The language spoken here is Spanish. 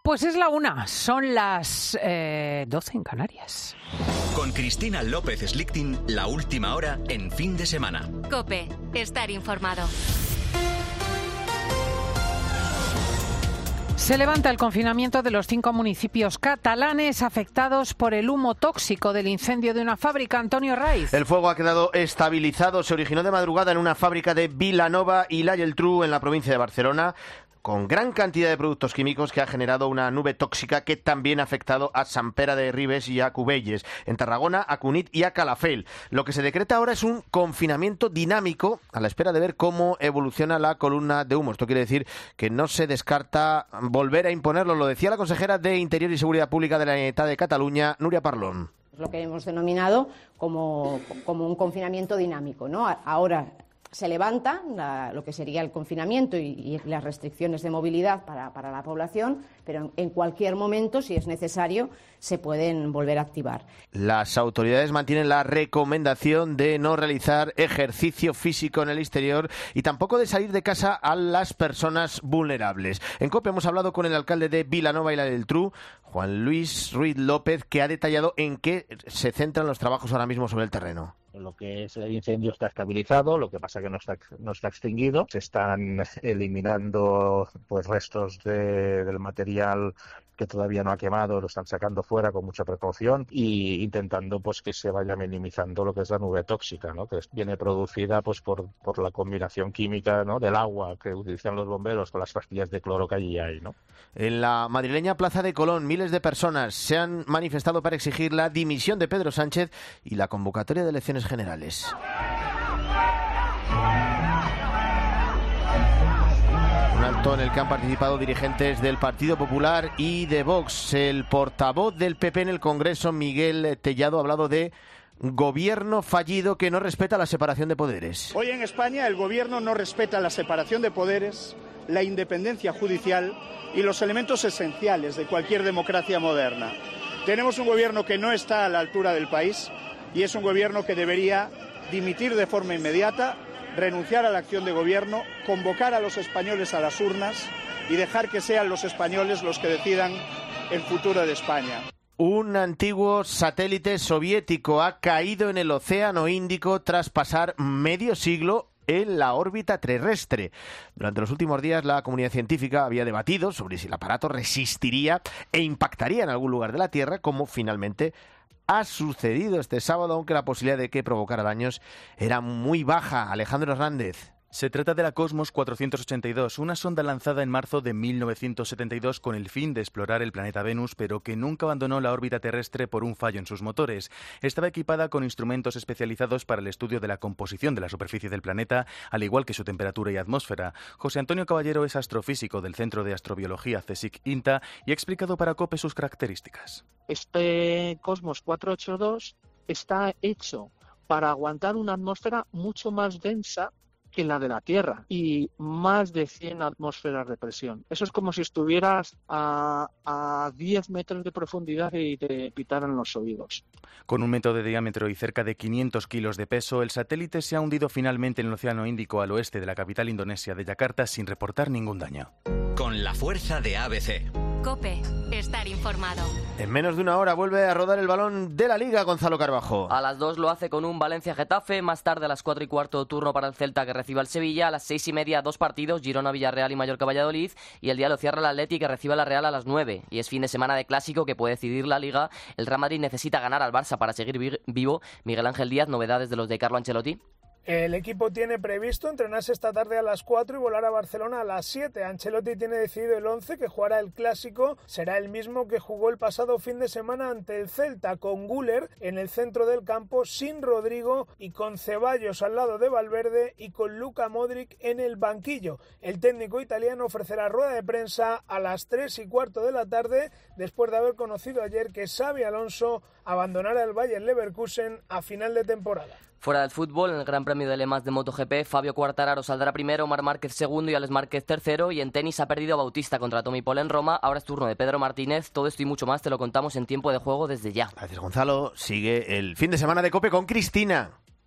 Pues es la 1, son las 12 en Canarias. Con Cristina López Slichting, la última hora en Fin de Semana. COPE, estar informado. Se levanta el confinamiento de los 5 municipios catalanes afectados por el humo tóxico del incendio de una fábrica. Antonio Raiz. El fuego ha quedado estabilizado. Se originó de madrugada en una fábrica de Vilanova y la Geltrú, en la provincia de Barcelona, con gran cantidad de productos químicos que ha generado una nube tóxica que también ha afectado a Sant Pere de Ribes y a Cubelles, en Tarragona, a Cunit y a Calafell. Lo que se decreta ahora es un confinamiento dinámico a la espera de ver cómo evoluciona la columna de humo. Esto quiere decir que no se descarta volver a imponerlo. Lo decía la consejera de Interior y Seguridad Pública de la Generalitat de Cataluña, Núria Parlon. Es lo que hemos denominado como un confinamiento dinámico, ¿no? Ahora se levanta lo que sería el confinamiento y las restricciones de movilidad para la población, pero en cualquier momento, si es necesario, se pueden volver a activar. Las autoridades mantienen la recomendación de no realizar ejercicio físico en el exterior y tampoco de salir de casa a las personas vulnerables. En COPE hemos hablado con el alcalde de Vilanova y la Geltrú, Juan Luis Ruiz López, que ha detallado en qué se centran los trabajos ahora mismo sobre el terreno. Lo que es el incendio está estabilizado, lo que pasa que no está extinguido. Se están eliminando pues restos del material que todavía no ha quemado, lo están sacando fuera con mucha precaución y intentando pues que se vaya minimizando lo que es la nube tóxica, ¿no? Que viene producida pues por la combinación química, ¿no? Del agua que utilizan los bomberos con las pastillas de cloro que allí hay, ¿no? En la madrileña Plaza de Colón, miles de personas se han manifestado para exigir la dimisión de Pedro Sánchez y la convocatoria de elecciones generales. Un acto en el que han participado dirigentes del Partido Popular y de Vox. El portavoz del PP en el Congreso, Miguel Tellado, ha hablado de gobierno fallido que no respeta la separación de poderes. Hoy en España el gobierno no respeta la separación de poderes, la independencia judicial y los elementos esenciales de cualquier democracia moderna. Tenemos un gobierno que no está a la altura del país y es un gobierno que debería dimitir de forma inmediata, renunciar a la acción de gobierno, convocar a los españoles a las urnas y dejar que sean los españoles los que decidan el futuro de España. Un antiguo satélite soviético ha caído en el Océano Índico tras pasar medio siglo en la órbita terrestre. Durante los últimos días la comunidad científica había debatido sobre si el aparato resistiría e impactaría en algún lugar de la Tierra, como finalmente ha sucedido este sábado, aunque la posibilidad de que provocara daños era muy baja. Alejandro Hernández. Se trata de la Cosmos 482, una sonda lanzada en marzo de 1972 con el fin de explorar el planeta Venus, pero que nunca abandonó la órbita terrestre por un fallo en sus motores. Estaba equipada con instrumentos especializados para el estudio de la composición de la superficie del planeta, al igual que su temperatura y atmósfera. José Antonio Caballero es astrofísico del Centro de Astrobiología CSIC-INTA y ha explicado para COPE sus características. Este Cosmos 482 está hecho para aguantar una atmósfera mucho más densa que la de la Tierra y más de 100 atmósferas de presión. Eso es como si estuvieras a 10 metros de profundidad y te pitaran los oídos. Con un metro de diámetro y cerca de 500 kilos de peso, el satélite se ha hundido finalmente en el Océano Índico al oeste de la capital indonesia de Yakarta sin reportar ningún daño. Con la fuerza de ABC. COPE, estar informado. En menos de una hora vuelve a rodar el balón de la Liga, Gonzalo Carbajo. A las 2 lo hace con un Valencia-Getafe, más tarde a las 4:15 turno para el Celta que recibe al Sevilla, a las 6:30 dos partidos, Girona-Villarreal y Mallorca-Valladolid, y el día lo cierra el Atleti que recibe a la Real a las 9. Y es fin de semana de clásico que puede decidir la Liga. El Real Madrid necesita ganar al Barça para seguir vivo. Miguel Ángel Díaz, novedades de los de Carlo Ancelotti. El equipo tiene previsto entrenarse esta tarde a las 4 y volar a Barcelona a las 7. Ancelotti tiene decidido el 11 que jugará el Clásico. Será el mismo que jugó el pasado fin de semana ante el Celta, con Güler en el centro del campo, sin Rodrigo y con Ceballos al lado de Valverde y con Luka Modric en el banquillo. El técnico italiano ofrecerá rueda de prensa a las 3:15 de la tarde, después de haber conocido ayer que Xabi Alonso abandonará el Bayer Leverkusen a final de temporada. Fuera del fútbol, en el Gran Premio de Le Mans de MotoGP, Fabio Quartararo saldrá primero, Marc Márquez segundo y Alex Márquez tercero. Y en tenis ha perdido Bautista contra Tommy Paul en Roma. Ahora es turno de Pedro Martínez. Todo esto y mucho más te lo contamos en Tiempo de Juego desde ya. Gracias, Gonzalo. Sigue el fin de semana de COPE con Cristina.